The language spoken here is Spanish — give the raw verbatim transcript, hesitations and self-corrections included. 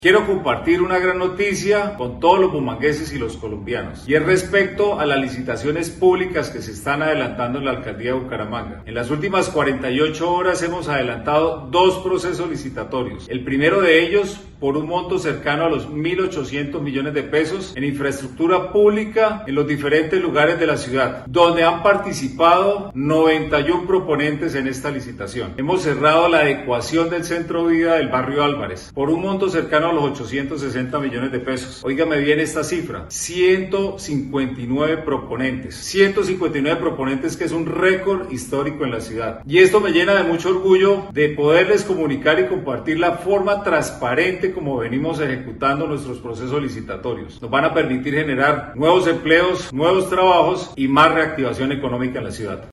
Quiero compartir una gran noticia con todos los bumangueses y los colombianos, y es respecto a las licitaciones públicas que se están adelantando en la alcaldía de Bucaramanga. En las últimas cuarenta y ocho horas hemos adelantado dos procesos licitatorios. El primero de ellos por un monto cercano a los mil ochocientos millones de pesos en infraestructura pública en los diferentes lugares de la ciudad, donde han participado noventa y uno proponentes en esta licitación. Hemos cerrado la adecuación del centro vida del barrio Álvarez por un monto cercano a los ochocientos sesenta millones de pesos. Óigame bien esta cifra, ciento cincuenta y nueve proponentes, ciento cincuenta y nueve proponentes, que es un récord histórico en la ciudad. Y esto me llena de mucho orgullo de poderles comunicar y compartir la forma transparente como venimos ejecutando nuestros procesos licitatorios. Nos van a permitir generar nuevos empleos, nuevos trabajos y más reactivación económica en la ciudad.